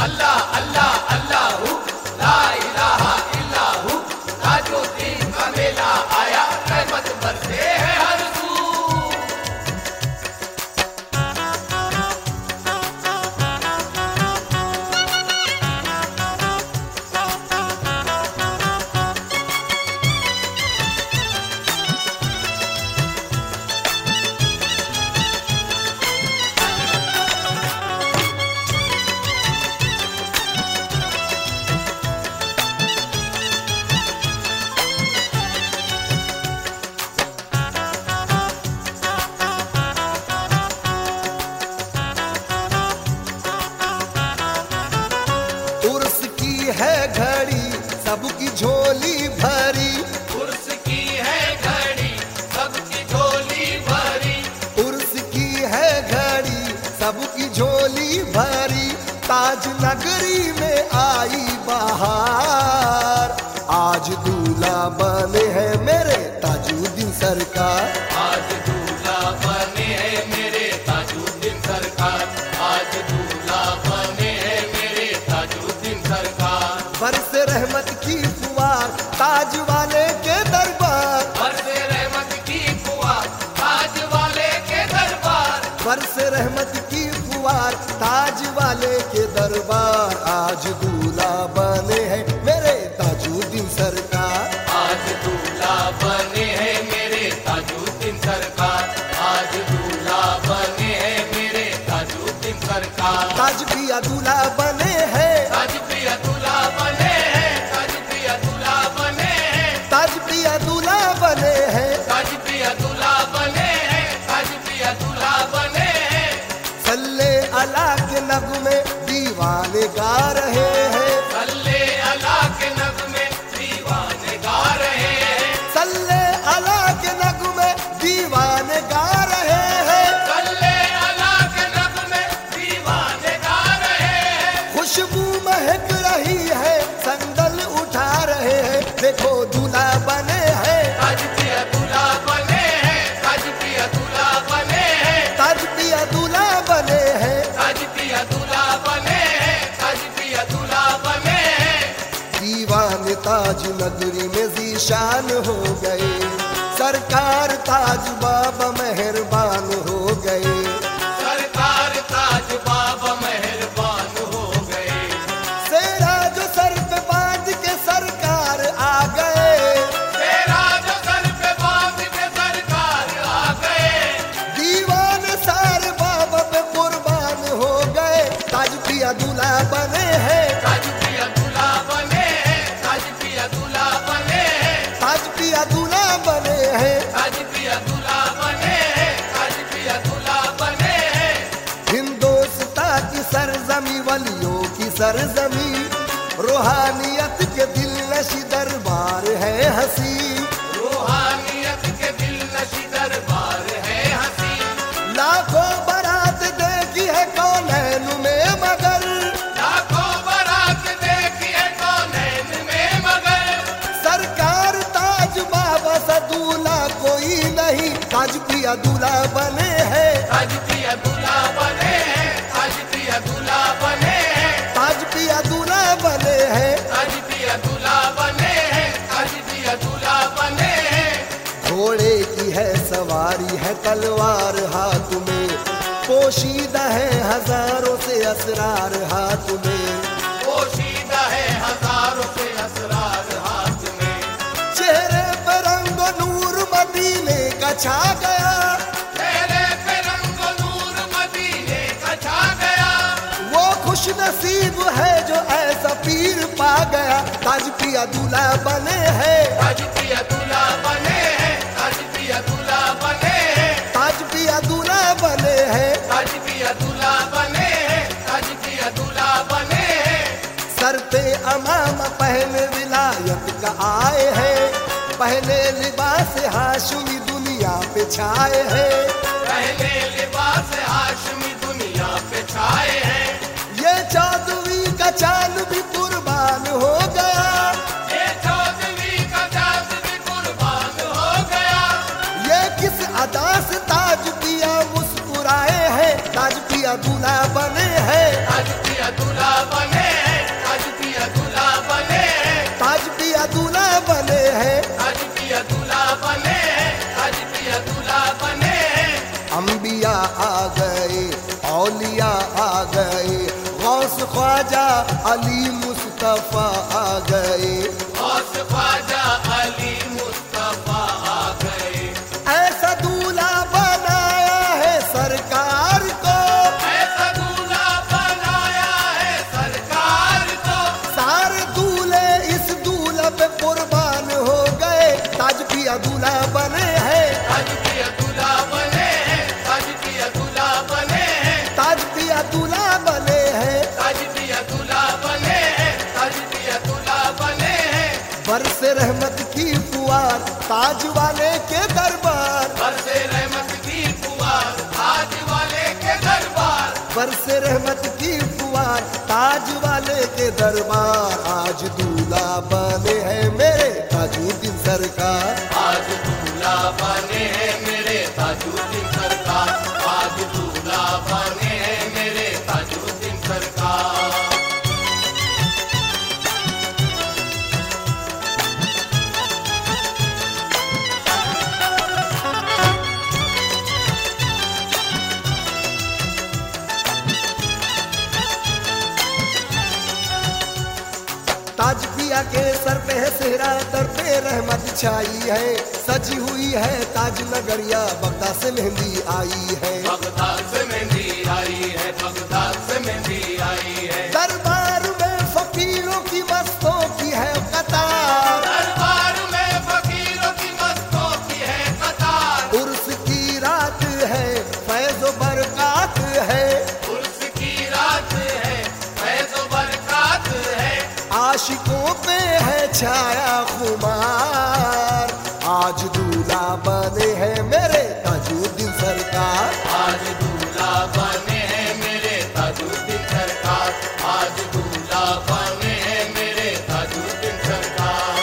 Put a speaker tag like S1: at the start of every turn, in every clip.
S1: अल्लाह अल्लाह अल्लाहू ला इलाहा इल्लाहू ताजुद्दीन का मेला आया रहमत बरसे है हर सू।
S2: है घड़ी सबकी झोली भरी,
S1: उर्स की है घड़ी सबकी झोली भरी,
S2: उर्स की है घड़ी सबकी झोली भरी। ताज नगरी में आई बहार, आज दूल्हा बने हैं मेरे ताजुद्दीन सरकार।
S1: आज दूल्हा बने हैं मेरे ताजुद्दीन सरकार, आज दूल्हा बने हैं मेरे ताजुद्दीन सरकार।
S2: बरसे रहमत की फुहार ताज वाले के दरबार,
S1: बरसे रहमत की फुहार ताज वाले के दरबार,
S2: बरसे रहमत की फुहार ताज वाले के दरबार। आज दूल्हा बने हैं मेरे ताजुद्दीन सरकार,
S1: आज दूल्हा बने हैं मेरे ताजुद्दीन सरकार, आज दूल्हा बने हैं मेरे ताजुद्दीन सरकार।
S2: ताज पिया दूल्हा बने हैं,
S1: ताज पिया दूल्हा बने हैं, ताज पिया दूल्हा बने हैं,
S2: ताज पिया दूल्हा बने हैं।
S1: ताज पिया दूल्हा बने हैं, ताज पिया दूल्हा बने हैं।
S2: सल्ले अला के नगमे दीवाने गा रहे हैं,
S1: सल्ले अला के नगमे दीवाने गा रहे हैं,
S2: सल्ले अला के नगमे दीवाने गा रहे हैं।
S1: सल्ले अला के नगमे दीवाने गा रहे हैं।
S2: खुशबू महक रही है संदल उठा रहे हैं, देखो दूल्हा बने हैं,
S1: ताज पिया दूल्हा बने हैं, ताज पिया दूल्हा बने हैं,
S2: ताज पिया दूल्हा बने हैं।
S1: ताज पिया दूल्हा बने हैं, ताज पिया दूल्हा बने हैं।
S2: दीवाने ताज नगरी में जीशान हो गए, सरकार ताज बाबा मेहरबान हो गए,
S1: सरकार ताज बाबा मेहरबान हो गए।
S2: सेरा जो सर पे बांध के सरकार आ गए,
S1: तेरा जो सर पे बांध के सरकार आ गए।
S2: दीवाने सारे बाबा पे कुर्बान हो गए। ताज पिया दूल्हा बने हैं,
S1: ताज पिया दूल्हा बने हैं, ताज पिया दूल्हा बने हैं,
S2: ताज पिया दूल्हा बने हैं।
S1: ताज पिया दूल्हा बने हैं, ताज पिया दूल्हा बने हैं।
S2: हिंदुस्तां की सरजमी वलियों की सरजमी, रूहानियत के दिल नशी दरबार है हंसी,
S1: रूहानियत के दिल नशी दरबार है हंसी।
S2: लाखों बारात देखी है कौनैन में मगर,
S1: लाखों बारात देखी है कौनैन में मगर।
S2: सरकार ताज बाबा सा दूल्हा कोई नहीं। ताज पिया दूल्हा बने हैं,
S1: ताज पिया दूल्हा बने हैं, ताज पिया दूल्हा बने हैं,
S2: ताज पिया दूल्हा बने हैं।
S1: ताज पिया दूल्हा बने हैं, ताज पिया दूल्हा बने हैं।
S2: घोड़े की है सवारी है तलवार हाथ में, पोशीदा है हजारों से असरार हाथ में,
S1: पोशीदा है हजारों से असरार हाथ में।
S2: चेहरे पर रंग नूर मदीने का छा गया,
S1: चेहरे पे रंग नूर मदीने का छा गया।
S2: वो खुश नसीब है जो ऐसा पीर पा गया। ताज पिया दूल्हा बने हैं,
S1: ताज पिया दूल्हा बने हैं, ताज पिया दूल्हा बने हैं,
S2: ताज पिया दूल्हा बने हैं।
S1: ताज पिया दूल्हा बने हैं, ताज पिया दूल्हा बने हैं।
S2: सर पे अमामा पहने विलायत का आए हैं, पहले लिबास हाशमी दुनिया पे छाए हैं,
S1: पहले लिबास हाशमी दुनिया पे छाए हैं।
S2: ये चौदहवीं का चांद भी कुर्बान हो गया,
S1: ये चौदहवीं का चांद भी कुर्बान हो गया।
S2: ये किस अदा से ताज पिया मुस्कुराए हैं। ताज पिया दूल्हा बने हैं,
S1: ताज पिया दूल्हा बने
S2: ख्वाजा अली मुस्तफा आ गए,
S1: गौस ख्वाजा अली मुस्तफा आ गए।
S2: ऐसा दूल्हा बनाया है सरकार को,
S1: ऐसा दूल्हा बनाया है सरकार को।
S2: सारे दूल्हे इस दूल्हा पे कुर्बान हो गए। ताज पिया दूल्हा बने हैं,
S1: ताज पिया दूल्हा बने हैं, ताज पिया दूल्हा बने हैं,
S2: ताज पिया दूल्हा बने हैं।
S1: ताज पिया दूल्हा बने हैं, ताज पिया दूल्हा बने हैं।
S2: बरसे रहमत की फुहार ताज वाले के दरबार,
S1: बरसे रहमत की फुहार ताज वाले के दरबार।
S2: बरसे रहमत की फुहार ताज वाले के दरबार। आज दूल्हा बने हैं मेरे ताजुद्दीन सरकार,
S1: आज दूल्हा बने हैं मेरे ताजुद्दीन सरकार। आज दूल्हा बने हैं मेरे ताजुद्दीन सरकार।
S2: ताज पिया के सर पे है सेहरा, दर पे रहमत छाई है। सजी हुई है ताज नगरिया, बगदाद से मेहंदी आई है।
S1: बगदाद से मेहंदी आई है, बगदाद से मेहंदी आई है।
S2: दरबार में फकीरों की मस्तों की है कतार,
S1: दरबार में फकीरों की मस्तों की है कतार।
S2: उर्स की रात है फैज़ व बरक़ात है,
S1: उर्स की रात है फैज़ व बरक़ात है।
S2: आशिकों पे है छाया खुमार। आज दूल्हा बने हैं मेरे ताजुद्दीन सरकार,
S1: आज दूल्हा बने हैं मेरे ताजुद्दीन सरकार। आज दूल्हा बने हैं मेरे ताजुद्दीन सरकार।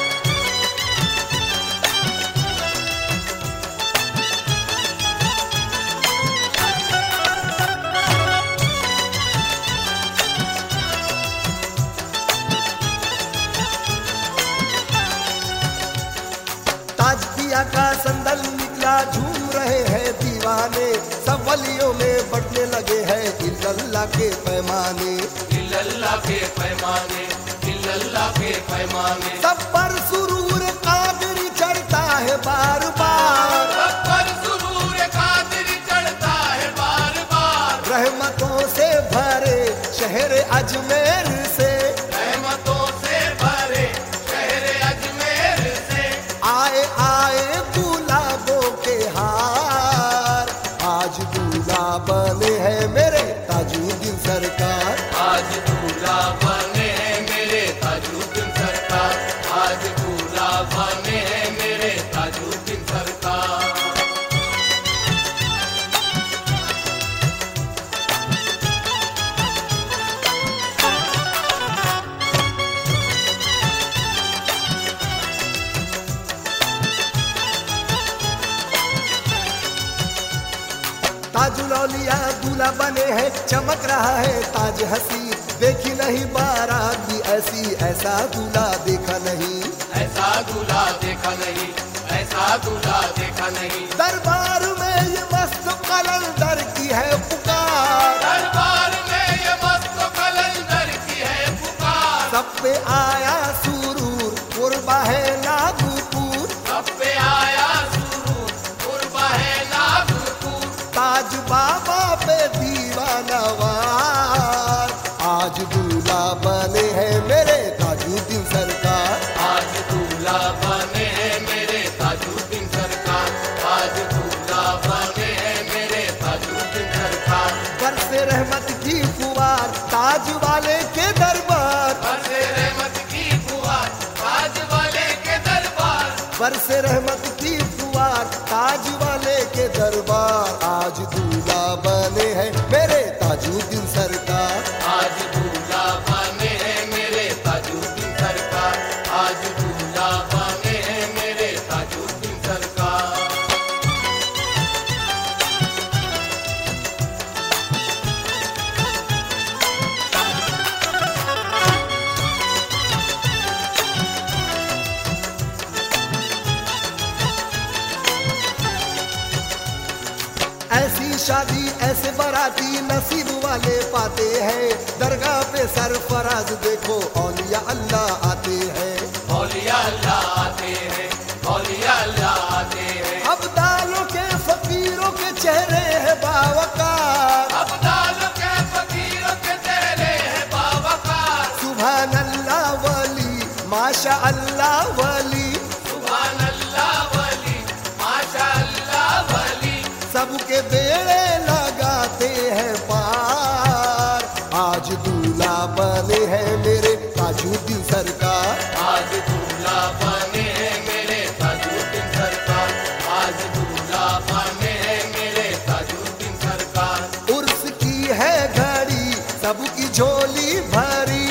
S2: ताज पिया का संदल निकला, झूम रहे हैं दीवाने। सब वलियों में बढ़ने लगे हैं इल्लल्लाह के पैमाने,
S1: इल्लल्लाह के पैमाने, इल्लल्लाह के पैमाने।
S2: सब पर सुरूर कादरी चढ़ता है बार बार।
S1: सब पर सुरूर कादिर चढ़ता है बार बार।
S2: रहमतों से भरे शहर अजमेर से,
S1: रहमतों से भरे शहर अजमेर से।
S2: आए आए गुलाबों के हार। आज दूल्हा बने हैं मेरे ताजुद्दीन सरकार,
S1: आज दूल्हा बने हैं मेरे ताजुद्दीन सरकार। आज दूल्हा बने हैं मेरे ताजुद्दीन सरकार।
S2: ताजुल औलिया दूल्हा बने हैं, चमक रहा है ताज हसी। देखी नहीं बारात भी ऐसी, ऐसा दूल्हा देखा नहीं।
S1: ऐसा दूल्हा देखा नहीं, ऐसा दूल्हा देखा नहीं।
S2: दरबार में ये मस्त कलंदर की है पुकार,
S1: दरबार में ये मस्त कलंदर की है पुकार।
S2: सब पे आया सुरूर कुर्बा है नागपुर।
S1: सब पे आया सुरूर कुर्बा है नागपुर।
S2: ताज बाबा पे दीवाना वार। आज दूल्हा बने हैं मेरे ताजुद्दीन सरकार,
S1: आज दूल्हा बने हैं मेरे ताजुद्दीन सरकार। आज दूल्हा बने हैं मेरे ताजुद्दीन सरकार।
S2: बरसे रहमत की फुहार ताज वाले के दरबार,
S1: बरसे रहमत की फुहार ताज वाले के दरबार।
S2: बरसे रहमत की फुहार ताज वाले के दरबार। आज दूल्हा बने हैं मेरे ताजुद्दीन सरकार,
S1: आज दूल्हा बने हैं मेरे ताजुद्दीन सरकार। आज दूल्हा बने हैं मेरे ताजुद्दीन सरकार।
S2: शादी ऐसे बाराती नसीब वाले पाते हैं। दरगाह पे सरफराज देखो औलिया अल्लाह आते हैं।
S1: औलिया अल्लाह आते हैं, औलिया अल्लाह आते हैं।
S2: अब्दालों के फकीरों के चेहरे हैं बावकार।
S1: अब्दालों के फकीरों के चेहरे हैं बावकार।
S2: सुभान अल्लाह वली माशा अल्लाह वली।
S1: सुभान अल्लाह वली, माशा अल्लाह वली।
S2: सबके बेड़े लगाते हैं पार। आज दूल्हा बने हैं मेरे ताजुद्दीन सरकार।
S1: आज दूल्हा बने हैं मेरे ताजुद्दीन सरकार। आज दूल्हा बने हैं मेरे ताजुद्दीन सरकार।
S2: उर्स की है घड़ी सबकी झोली भरी।